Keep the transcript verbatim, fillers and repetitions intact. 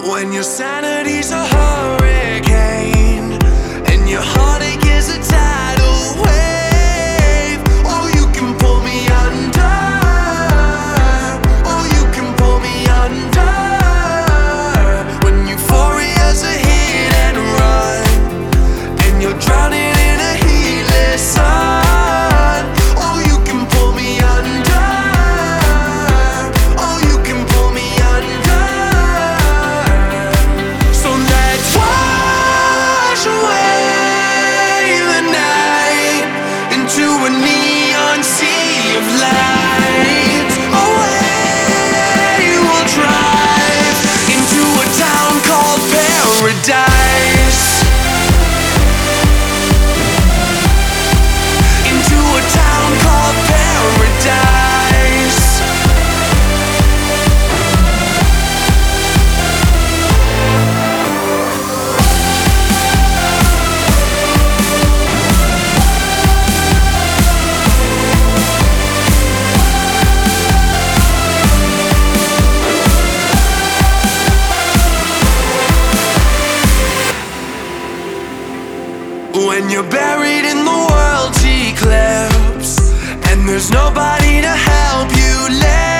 When your sanity's a hurricane and your heartache is a tidal wave, oh, you can pull me under. Oh, you can pull me under. When euphoria's a hit and run and you're drowning in a heatless sun, oh, you can pull me under. Oh, you can pull me under. So let's wash away the night into a neon sea of light. Away we'll drive into a town called paradise. Into a town called paradise. When you're buried in the world's eclipse and there's nobody to help you live,